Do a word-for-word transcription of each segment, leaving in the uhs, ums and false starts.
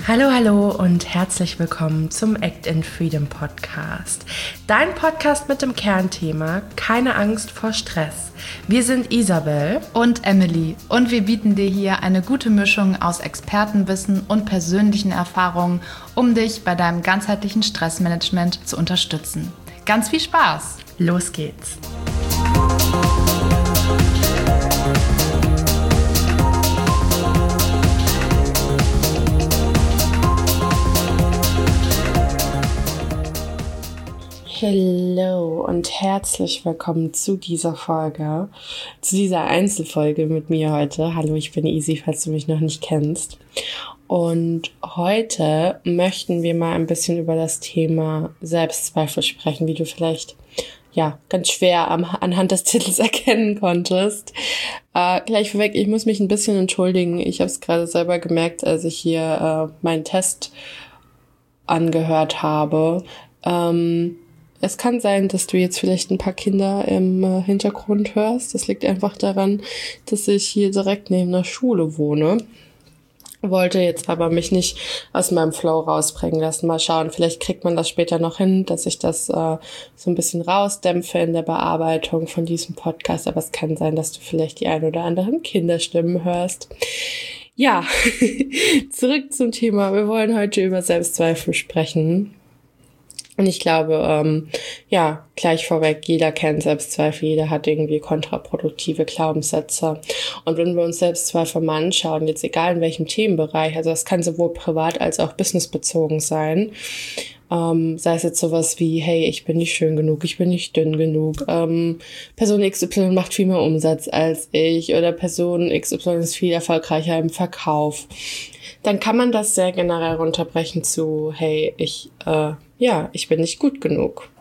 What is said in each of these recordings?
Hallo, hallo und herzlich willkommen zum Act in Freedom Podcast. Dein Podcast mit dem Kernthema Keine Angst vor Stress. Wir sind Isabel und Emily und wir bieten dir hier eine gute Mischung aus Expertenwissen und persönlichen Erfahrungen, um dich bei deinem ganzheitlichen Stressmanagement zu unterstützen. Ganz viel Spaß! Los geht's! Hallo und herzlich willkommen zu dieser Folge, zu dieser Einzelfolge mit mir heute. Hallo, ich bin Isi, falls du mich noch nicht kennst. Und heute möchten wir mal ein bisschen über das Thema Selbstzweifel sprechen, wie du vielleicht ja ganz schwer am, anhand des Titels erkennen konntest. Äh, gleich vorweg, ich muss mich ein bisschen entschuldigen. Ich habe es gerade selber gemerkt, als ich hier äh, meinen Test angehört habe. Ähm, Es kann sein, dass du jetzt vielleicht ein paar Kinder im äh, Hintergrund hörst. Das liegt einfach daran, dass ich hier direkt neben der Schule wohne. Wollte jetzt aber mich nicht aus meinem Flow rausbringen lassen. Mal schauen, vielleicht kriegt man das später noch hin, dass ich das äh, so ein bisschen rausdämpfe in der Bearbeitung von diesem Podcast. Aber es kann sein, dass du vielleicht die ein oder anderen Kinderstimmen hörst. Ja, zurück zum Thema. Wir wollen heute über Selbstzweifel sprechen. Und ich glaube, ähm, ja, gleich vorweg, jeder kennt Selbstzweifel, jeder hat irgendwie kontraproduktive Glaubenssätze. Und wenn wir uns Selbstzweifel mal anschauen, jetzt egal in welchem Themenbereich, also das kann sowohl privat als auch businessbezogen sein, ähm, sei es jetzt sowas wie, hey, ich bin nicht schön genug, ich bin nicht dünn genug, ähm, Person X Y macht viel mehr Umsatz als ich oder Person X Y ist viel erfolgreicher im Verkauf, dann kann man das sehr generell runterbrechen zu, hey, ich, äh, ja, ich bin nicht gut genug.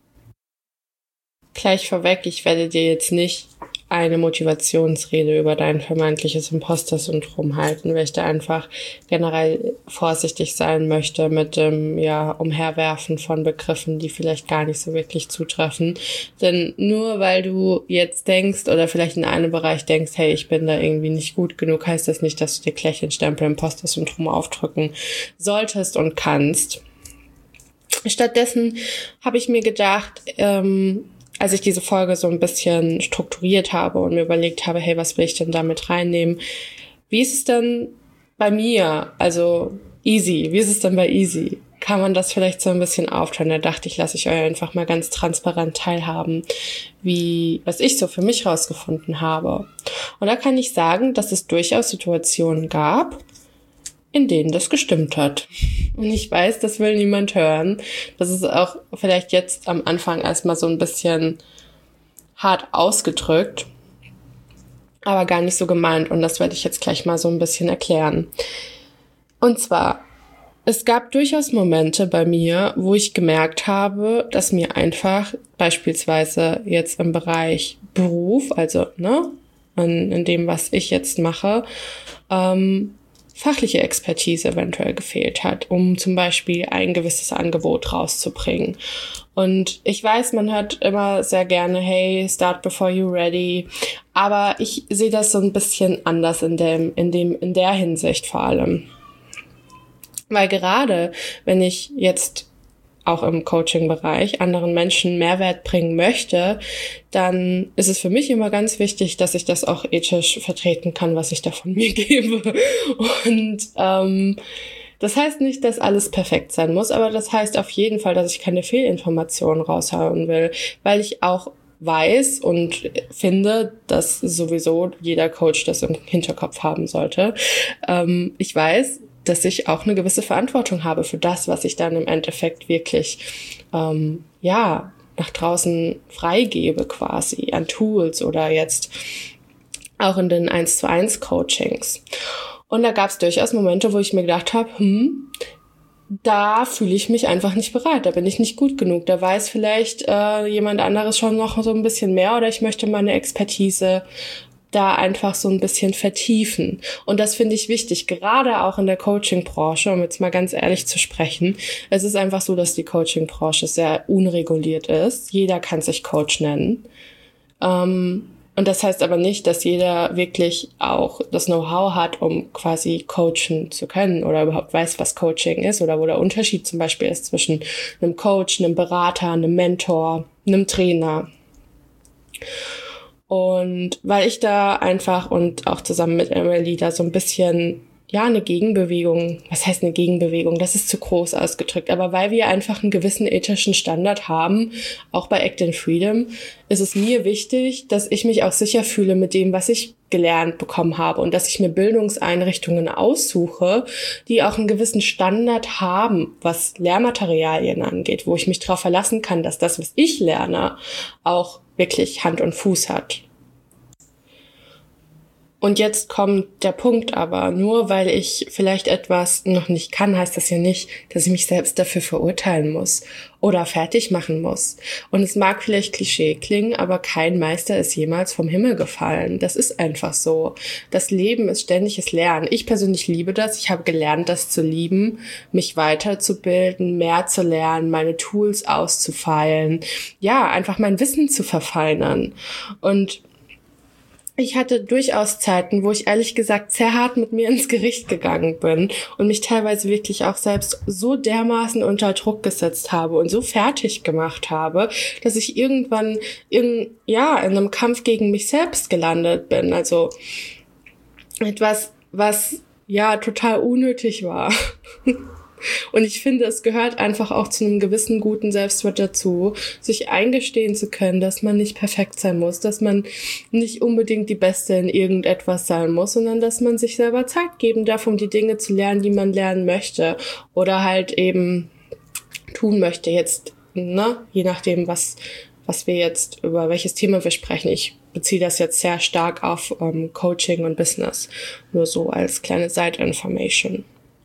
Gleich vorweg, ich werde dir jetzt nicht eine Motivationsrede über dein vermeintliches Imposter-Syndrom halten, weil ich da einfach generell vorsichtig sein möchte mit dem ja Umherwerfen von Begriffen, die vielleicht gar nicht so wirklich zutreffen. Denn nur weil du jetzt denkst oder vielleicht in einem Bereich denkst, hey, ich bin da irgendwie nicht gut genug, heißt das nicht, dass du dir gleich den Stempel Imposter-Syndrom aufdrücken solltest und kannst. Stattdessen habe ich mir gedacht, ähm, als ich diese Folge so ein bisschen strukturiert habe und mir überlegt habe, hey, was will ich denn damit reinnehmen? Wie ist es denn bei mir? Also easy. Wie ist es denn bei easy? Kann man das vielleicht so ein bisschen aufteilen? Da dachte ich, lasse ich euch einfach mal ganz transparent teilhaben, wie, was ich so für mich rausgefunden habe. Und da kann ich sagen, dass es durchaus Situationen gab, in denen das gestimmt hat. Und ich weiß, das will niemand hören. Das ist auch vielleicht jetzt am Anfang erstmal so ein bisschen hart ausgedrückt, aber gar nicht so gemeint. Und das werde ich jetzt gleich mal so ein bisschen erklären. Und zwar, es gab durchaus Momente bei mir, wo ich gemerkt habe, dass mir einfach beispielsweise jetzt im Bereich Beruf, also ne, in, in dem, was ich jetzt mache, ähm, fachliche Expertise eventuell gefehlt hat, um zum Beispiel ein gewisses Angebot rauszubringen. Und ich weiß, man hört immer sehr gerne, hey, start before you're ready. Aber ich sehe das so ein bisschen anders in dem, in dem, in der Hinsicht vor allem. Weil gerade, wenn ich jetzt auch im Coaching-Bereich anderen Menschen Mehrwert bringen möchte, dann ist es für mich immer ganz wichtig, dass ich das auch ethisch vertreten kann, was ich da von mir gebe. Und ähm, das heißt nicht, dass alles perfekt sein muss, aber das heißt auf jeden Fall, dass ich keine Fehlinformationen raushauen will, weil ich auch weiß und finde, dass sowieso jeder Coach das im Hinterkopf haben sollte. Ähm, ich weiß, dass ich auch eine gewisse Verantwortung habe für das, was ich dann im Endeffekt wirklich, ähm, ja, nach draußen freigebe quasi an Tools oder jetzt auch in den eins zu eins Coachings. Und da gab es durchaus Momente, wo ich mir gedacht habe, hm, da fühle ich mich einfach nicht bereit, da bin ich nicht gut genug, da weiß vielleicht äh, jemand anderes schon noch so ein bisschen mehr oder ich möchte meine Expertise da einfach so ein bisschen vertiefen. Und das finde ich wichtig, gerade auch in der Coaching-Branche, um jetzt mal ganz ehrlich zu sprechen. Es ist einfach so, dass die Coaching-Branche sehr unreguliert ist. Jeder kann sich Coach nennen. Ähm, Und das heißt aber nicht, dass jeder wirklich auch das Know-how hat, um quasi coachen zu können oder überhaupt weiß, was Coaching ist oder wo der Unterschied zum Beispiel ist zwischen einem Coach, einem Berater, einem Mentor, einem Trainer. Und weil ich da einfach und auch zusammen mit Emily da so ein bisschen, ja, eine Gegenbewegung, was heißt eine Gegenbewegung? Das ist zu groß ausgedrückt, aber weil wir einfach einen gewissen ethischen Standard haben, auch bei Act in Freedom, ist es mir wichtig, dass ich mich auch sicher fühle mit dem, was ich gelernt bekommen habe und dass ich mir Bildungseinrichtungen aussuche, die auch einen gewissen Standard haben, was Lehrmaterialien angeht, wo ich mich darauf verlassen kann, dass das, was ich lerne, auch wirklich Hand und Fuß hat. Und jetzt kommt der Punkt aber, nur weil ich vielleicht etwas noch nicht kann, heißt das ja nicht, dass ich mich selbst dafür verurteilen muss oder fertig machen muss. Und es mag vielleicht Klischee klingen, aber kein Meister ist jemals vom Himmel gefallen. Das ist einfach so. Das Leben ist ständiges Lernen. Ich persönlich liebe das. Ich habe gelernt, das zu lieben, mich weiterzubilden, mehr zu lernen, meine Tools auszufeilen, ja, einfach mein Wissen zu verfeinern. Und ich hatte durchaus Zeiten, wo ich ehrlich gesagt sehr hart mit mir ins Gericht gegangen bin und mich teilweise wirklich auch selbst so dermaßen unter Druck gesetzt habe und so fertig gemacht habe, dass ich irgendwann in, ja, in einem Kampf gegen mich selbst gelandet bin. Also etwas, was ja total unnötig war. Und ich finde, es gehört einfach auch zu einem gewissen guten Selbstwert dazu, sich eingestehen zu können, dass man nicht perfekt sein muss, dass man nicht unbedingt die Beste in irgendetwas sein muss, sondern dass man sich selber Zeit geben darf, um die Dinge zu lernen, die man lernen möchte oder halt eben tun möchte. Jetzt, ne, je nachdem, was, was wir jetzt, über welches Thema wir sprechen. Ich beziehe das jetzt sehr stark auf ähm, Coaching und Business, nur so als kleine Side-Information.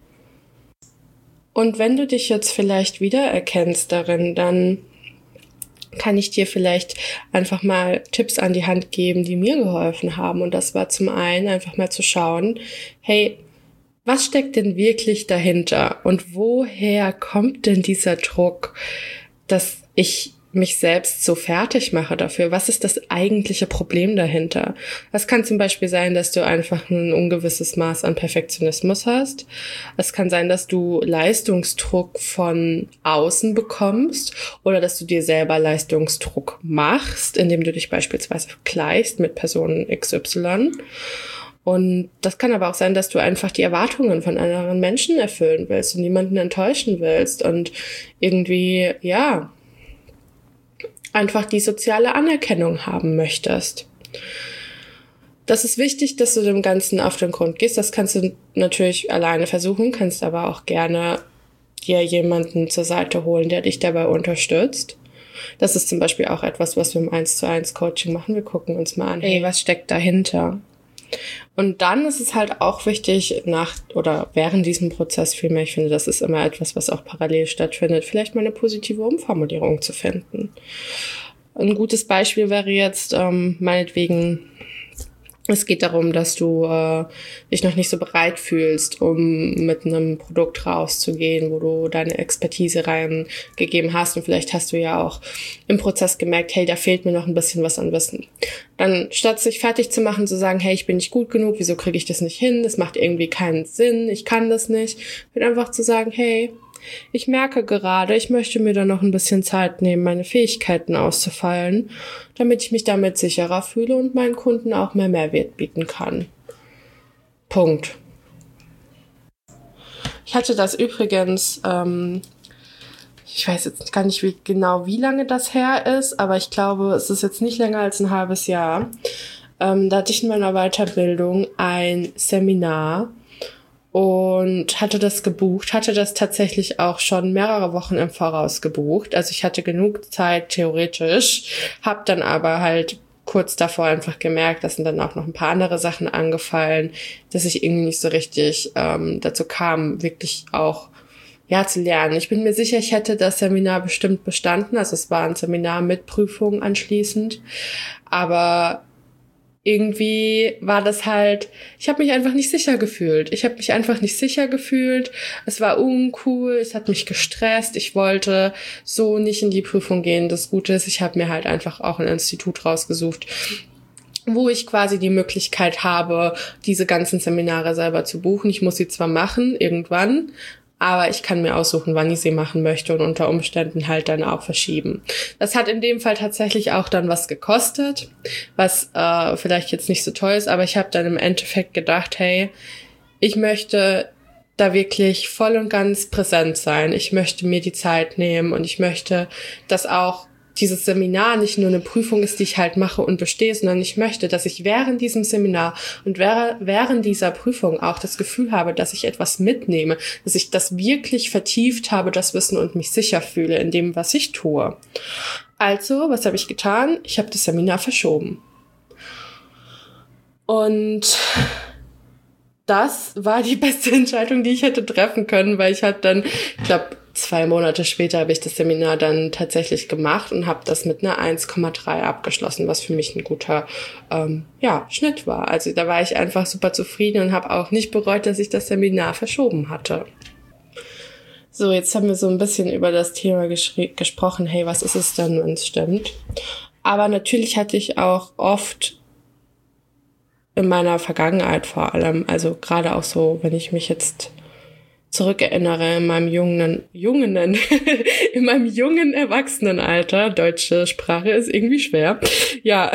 Und wenn du dich jetzt vielleicht wiedererkennst darin, dann kann ich dir vielleicht einfach mal Tipps an die Hand geben, die mir geholfen haben. Und das war zum einen einfach mal zu schauen, hey, was steckt denn wirklich dahinter? Und woher kommt denn dieser Druck, dass ich mich selbst so fertig mache dafür? Was ist das eigentliche Problem dahinter? Es kann zum Beispiel sein, dass du einfach ein ungewisses Maß an Perfektionismus hast. Es kann sein, dass du Leistungsdruck von außen bekommst oder dass du dir selber Leistungsdruck machst, indem du dich beispielsweise vergleichst mit Person X Y. Und das kann aber auch sein, dass du einfach die Erwartungen von anderen Menschen erfüllen willst und niemanden enttäuschen willst und irgendwie, ja, einfach die soziale Anerkennung haben möchtest. Das ist wichtig, dass du dem Ganzen auf den Grund gehst. Das kannst du natürlich alleine versuchen, kannst aber auch gerne dir jemanden zur Seite holen, der dich dabei unterstützt. Das ist zum Beispiel auch etwas, was wir im eins zu eins Coaching machen. Wir gucken uns mal an, hey, was steckt dahinter? Und dann ist es halt auch wichtig, nach oder während diesem Prozess vielmehr, ich finde, das ist immer etwas, was auch parallel stattfindet, vielleicht mal eine positive Umformulierung zu finden. Ein gutes Beispiel wäre jetzt ähm, meinetwegen, es geht darum, dass du äh, dich noch nicht so bereit fühlst, um mit einem Produkt rauszugehen, wo du deine Expertise reingegeben hast. Und vielleicht hast du ja auch im Prozess gemerkt, hey, da fehlt mir noch ein bisschen was an Wissen. Dann statt sich fertig zu machen, zu sagen, hey, ich bin nicht gut genug, wieso kriege ich das nicht hin? Das macht irgendwie keinen Sinn, ich kann das nicht. Und einfach zu sagen, hey, ich merke gerade, ich möchte mir da noch ein bisschen Zeit nehmen, meine Fähigkeiten auszufeilen, damit ich mich damit sicherer fühle und meinen Kunden auch mehr Mehrwert bieten kann. Punkt. Ich hatte das übrigens, ähm, ich weiß jetzt gar nicht wie, genau, wie lange das her ist, aber ich glaube, es ist jetzt nicht länger als ein halbes Jahr. Ähm, da hatte ich in meiner Weiterbildung ein Seminar und hatte das gebucht, hatte das tatsächlich auch schon mehrere Wochen im Voraus gebucht. Also ich hatte genug Zeit theoretisch, habe dann aber halt kurz davor einfach gemerkt, dass sind dann auch noch ein paar andere Sachen angefallen, dass ich irgendwie nicht so richtig ähm, dazu kam, wirklich auch ja zu lernen. Ich bin mir sicher, ich hätte das Seminar bestimmt bestanden. Also es war ein Seminar mit Prüfungen anschließend, aber irgendwie war das halt, ich habe mich einfach nicht sicher gefühlt. Ich habe mich einfach nicht sicher gefühlt. Es war uncool, es hat mich gestresst. Ich wollte so nicht in die Prüfung gehen. Das Gute ist, ich habe mir halt einfach auch ein Institut rausgesucht, wo ich quasi die Möglichkeit habe, diese ganzen Seminare selber zu buchen. Ich muss sie zwar machen, irgendwann, aber ich kann mir aussuchen, wann ich sie machen möchte und unter Umständen halt dann auch verschieben. Das hat in dem Fall tatsächlich auch dann was gekostet, was äh, vielleicht jetzt nicht so toll ist, aber ich habe dann im Endeffekt gedacht, hey, ich möchte da wirklich voll und ganz präsent sein. Ich möchte mir die Zeit nehmen und ich möchte, dass auch dieses Seminar nicht nur eine Prüfung ist, die ich halt mache und bestehe, sondern ich möchte, dass ich während diesem Seminar und während dieser Prüfung auch das Gefühl habe, dass ich etwas mitnehme, dass ich das wirklich vertieft habe, das Wissen und mich sicher fühle in dem, was ich tue. Also, was habe ich getan? Ich habe das Seminar verschoben. Und das war die beste Entscheidung, die ich hätte treffen können, weil ich halt dann, ich glaube, zwei Monate später habe ich das Seminar dann tatsächlich gemacht und habe das mit einer eins Komma drei abgeschlossen, was für mich ein guter ähm, ja, Schnitt war. Also da war ich einfach super zufrieden und habe auch nicht bereut, dass ich das Seminar verschoben hatte. So, jetzt haben wir so ein bisschen über das Thema geschri- gesprochen, hey, was ist es denn, wenn es stimmt? Aber natürlich hatte ich auch oft in meiner Vergangenheit vor allem, also gerade auch so, wenn ich mich jetzt zurückerinnere in meinem jungen, jungen, in meinem jungen Erwachsenenalter, deutsche Sprache ist irgendwie schwer, ja,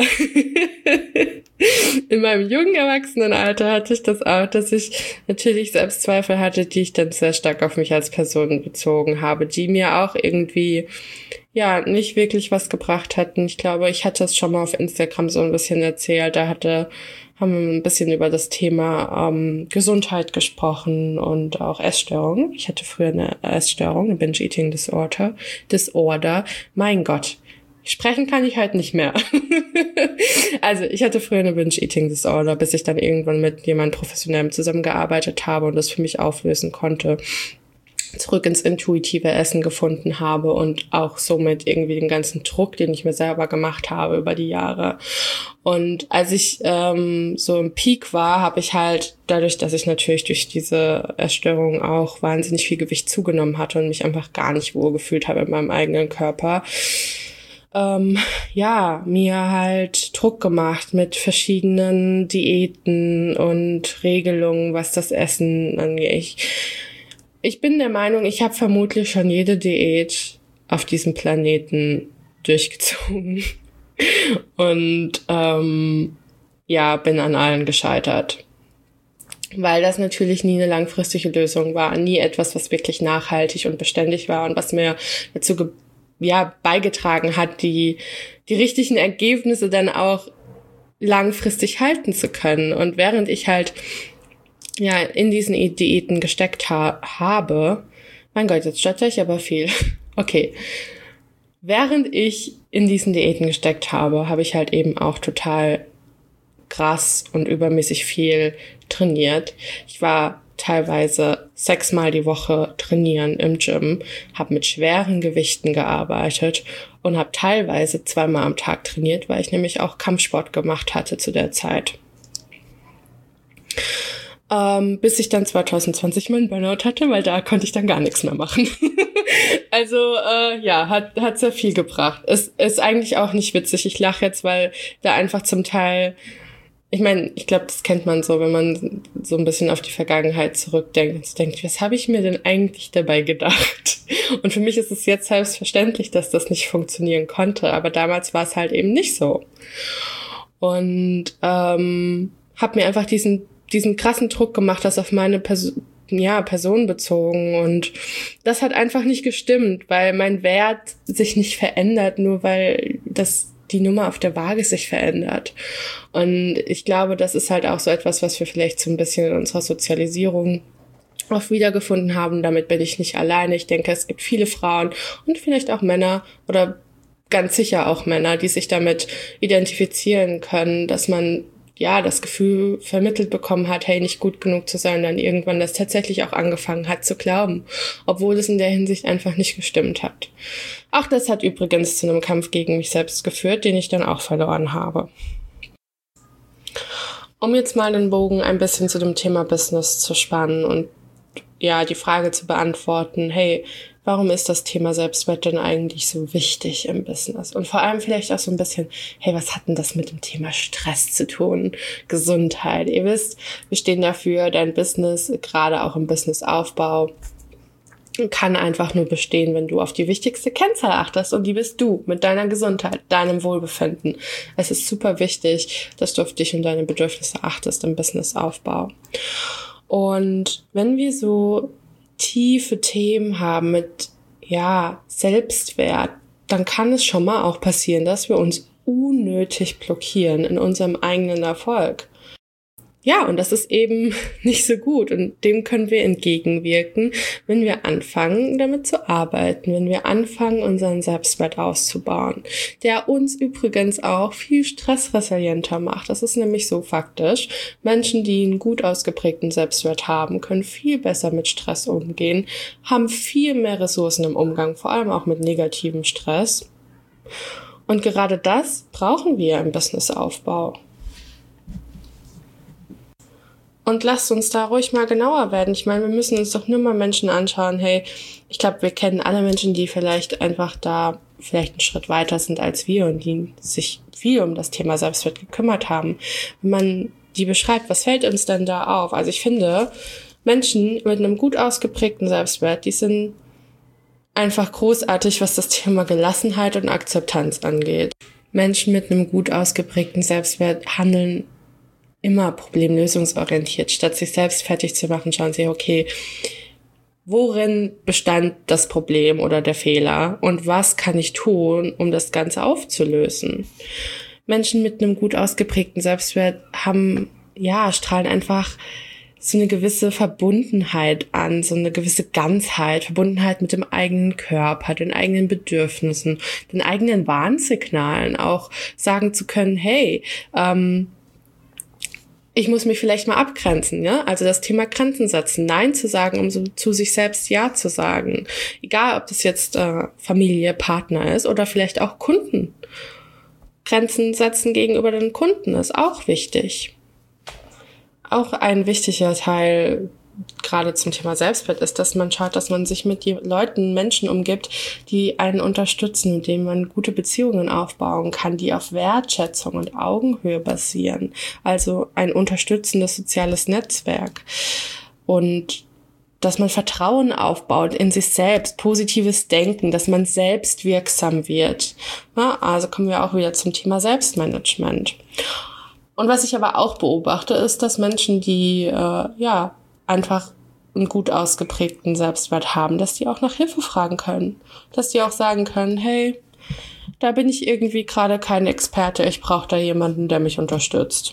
in meinem jungen Erwachsenenalter hatte ich das auch, dass ich natürlich Selbstzweifel hatte, die ich dann sehr stark auf mich als Person bezogen habe, die mir auch irgendwie ja nicht wirklich was gebracht hatten. Ich glaube, ich hatte es schon mal auf Instagram so ein bisschen erzählt, da hatte haben wir ein bisschen über das Thema ähm, Gesundheit gesprochen und auch Essstörungen. Ich hatte früher eine Essstörung, eine Binge-Eating-Disorder. Disorder. Mein Gott, sprechen kann ich halt nicht mehr. Also ich hatte früher eine Binge-Eating-Disorder, bis ich dann irgendwann mit jemandem professionellem zusammengearbeitet habe und das für mich auflösen konnte, zurück ins intuitive Essen gefunden habe und auch somit irgendwie den ganzen Druck, den ich mir selber gemacht habe über die Jahre. Und als ich ähm, so im Peak war, habe ich halt dadurch, dass ich natürlich durch diese Essstörung auch wahnsinnig viel Gewicht zugenommen hatte und mich einfach gar nicht wohlgefühlt habe in meinem eigenen Körper, ähm, ja, mir halt Druck gemacht mit verschiedenen Diäten und Regelungen, was das Essen angeht. Ich, Ich bin der Meinung, ich habe vermutlich schon jede Diät auf diesem Planeten durchgezogen und ähm, ja, bin an allen gescheitert. Weil das natürlich nie eine langfristige Lösung war, nie etwas, was wirklich nachhaltig und beständig war und was mir dazu ge- ja, beigetragen hat, die, die richtigen Ergebnisse dann auch langfristig halten zu können. Und während ich halt ja in diesen Diäten gesteckt ha- habe, mein Gott, jetzt stotter ich aber viel. Okay. Während ich in diesen Diäten gesteckt habe, habe ich halt eben auch total krass und übermäßig viel trainiert. Ich war teilweise sechsmal die Woche trainieren im Gym, habe mit schweren Gewichten gearbeitet und habe teilweise zweimal am Tag trainiert, weil ich nämlich auch Kampfsport gemacht hatte zu der Zeit. Ähm, bis ich dann zwanzig zwanzig meinen Burnout hatte, weil da konnte ich dann gar nichts mehr machen. Also äh, ja, hat hat sehr viel gebracht. Es ist eigentlich auch nicht witzig. Ich lache jetzt, weil da einfach zum Teil, ich meine, ich glaube, das kennt man so, wenn man so ein bisschen auf die Vergangenheit zurückdenkt und denkt, was habe ich mir denn eigentlich dabei gedacht? Und für mich ist es jetzt selbstverständlich, dass das nicht funktionieren konnte, aber damals war es halt eben nicht so. Und ähm, habe mir einfach diesen diesen krassen Druck gemacht, das auf meine Person, ja, Person bezogen. Und das hat einfach nicht gestimmt, weil mein Wert sich nicht verändert, nur weil das die Nummer auf der Waage sich verändert. Und ich glaube, das ist halt auch so etwas, was wir vielleicht so ein bisschen in unserer Sozialisierung auch wiedergefunden haben. Damit bin ich nicht alleine. Ich denke, es gibt viele Frauen und vielleicht auch Männer oder ganz sicher auch Männer, die sich damit identifizieren können, dass man ja das Gefühl vermittelt bekommen hat, hey, nicht gut genug zu sein, dann irgendwann das tatsächlich auch angefangen hat zu glauben, obwohl es in der Hinsicht einfach nicht gestimmt hat. Auch das hat übrigens zu einem Kampf gegen mich selbst geführt, den ich dann auch verloren habe. Um jetzt mal den Bogen ein bisschen zu dem Thema Business zu spannen und ja, die Frage zu beantworten, hey, warum ist das Thema Selbstwert denn eigentlich so wichtig im Business? Und vor allem vielleicht auch so ein bisschen, hey, was hat denn das mit dem Thema Stress zu tun? Gesundheit. Ihr wisst, wir stehen dafür, dein Business, gerade auch im Businessaufbau, kann einfach nur bestehen, wenn du auf die wichtigste Kennzahl achtest, und die bist du mit deiner Gesundheit, deinem Wohlbefinden. Es ist super wichtig, dass du auf dich und deine Bedürfnisse achtest im Businessaufbau. Und wenn wir so tiefe Themen haben mit, ja, Selbstwert, dann kann es schon mal auch passieren, dass wir uns unnötig blockieren in unserem eigenen Erfolg. Ja, und das ist eben nicht so gut, und dem können wir entgegenwirken, wenn wir anfangen, damit zu arbeiten, wenn wir anfangen, unseren Selbstwert auszubauen, der uns übrigens auch viel stressresilienter macht. Das ist nämlich so faktisch. Menschen, die einen gut ausgeprägten Selbstwert haben, können viel besser mit Stress umgehen, haben viel mehr Ressourcen im Umgang, vor allem auch mit negativem Stress. Und gerade das brauchen wir im Businessaufbau. Und lasst uns da ruhig mal genauer werden. Ich meine, wir müssen uns doch nur mal Menschen anschauen. Hey, ich glaube, wir kennen alle Menschen, die vielleicht einfach da vielleicht einen Schritt weiter sind als wir und die sich viel um das Thema Selbstwert gekümmert haben. Wenn man die beschreibt, was fällt uns denn da auf? Also ich finde, Menschen mit einem gut ausgeprägten Selbstwert, die sind einfach großartig, was das Thema Gelassenheit und Akzeptanz angeht. Menschen mit einem gut ausgeprägten Selbstwert handeln immer problemlösungsorientiert. Statt sich selbst fertig zu machen, schauen sie, okay, worin bestand das Problem oder der Fehler und was kann ich tun, um das Ganze aufzulösen? Menschen mit einem gut ausgeprägten Selbstwert haben, ja, strahlen einfach so eine gewisse Verbundenheit an, so eine gewisse Ganzheit, Verbundenheit mit dem eigenen Körper, den eigenen Bedürfnissen, den eigenen Warnsignalen, auch sagen zu können, hey, ähm, ich muss mich vielleicht mal abgrenzen, ja? Also das Thema Grenzen setzen, Nein zu sagen, um so zu sich selbst Ja zu sagen. Egal, ob das jetzt äh, Familie, Partner ist oder vielleicht auch Kunden. Grenzen setzen gegenüber den Kunden ist auch wichtig. Auch ein wichtiger Teil gerade zum Thema Selbstwert ist, dass man schaut, dass man sich mit Leuten, Menschen umgibt, die einen unterstützen, mit denen man gute Beziehungen aufbauen kann, die auf Wertschätzung und Augenhöhe basieren. Also ein unterstützendes soziales Netzwerk. Und dass man Vertrauen aufbaut in sich selbst, positives Denken, dass man selbst wirksam wird. Ja, also kommen wir auch wieder zum Thema Selbstmanagement. Und was ich aber auch beobachte, ist, dass Menschen, die äh, ja einfach einen gut ausgeprägten Selbstwert haben, dass die auch nach Hilfe fragen können. Dass die auch sagen können, hey, da bin ich irgendwie gerade kein Experte, ich brauche da jemanden, der mich unterstützt.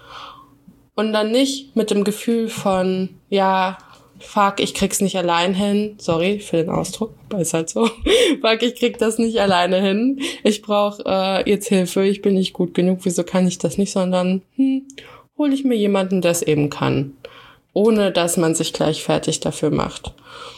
Und dann nicht mit dem Gefühl von, ja, fuck, ich krieg's nicht allein hin. Sorry für den Ausdruck, aber ist halt so. Fuck, ich krieg das nicht alleine hin. Ich brauche äh, jetzt Hilfe, ich bin nicht gut genug, wieso kann ich das nicht? Sondern, hm, hole ich mir jemanden, der es eben kann. Ohne dass man sich gleich fertig dafür macht.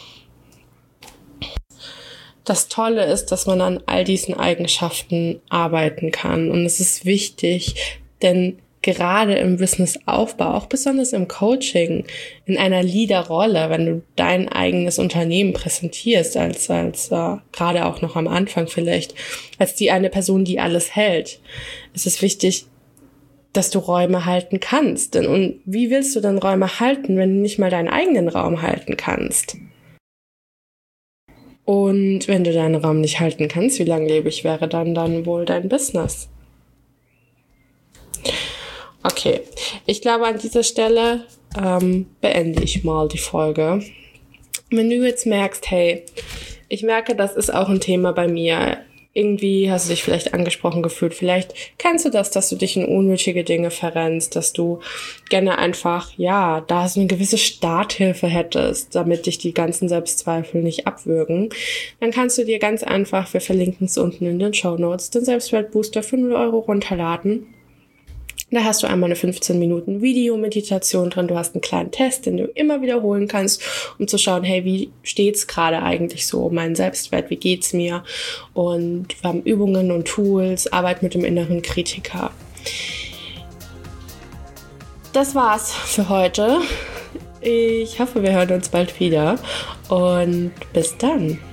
Das Tolle ist, dass man an all diesen Eigenschaften arbeiten kann. Und es ist wichtig, denn gerade im Businessaufbau, auch besonders im Coaching, in einer Leaderrolle, wenn du dein eigenes Unternehmen präsentierst, als, als äh, gerade auch noch am Anfang vielleicht, als die eine Person, die alles hält, ist es wichtig, dass du Räume halten kannst. Denn und wie willst du denn Räume halten, wenn du nicht mal deinen eigenen Raum halten kannst? Und wenn du deinen Raum nicht halten kannst, wie langlebig wäre dann dann wohl dein Business? Okay, ich glaube, an dieser Stelle ähm, beende ich mal die Folge. Wenn du jetzt merkst, hey, ich merke, das ist auch ein Thema bei mir. Irgendwie hast du dich vielleicht angesprochen gefühlt. Vielleicht kennst du das, dass du dich in unnötige Dinge verrennst, dass du gerne einfach, ja, da so eine gewisse Starthilfe hättest, damit dich die ganzen Selbstzweifel nicht abwürgen. Dann kannst du dir ganz einfach, wir verlinken es unten in den Shownotes, den Selbstwertbooster für null Euro runterladen. Da hast du einmal eine fünfzehn Minuten Videomeditation drin. Du hast einen kleinen Test, den du immer wiederholen kannst, um zu schauen, hey, wie steht's gerade eigentlich so um meinen Selbstwert? Wie geht's mir? Und wir haben Übungen und Tools, Arbeit mit dem inneren Kritiker. Das war's für heute. Ich hoffe, wir hören uns bald wieder und bis dann.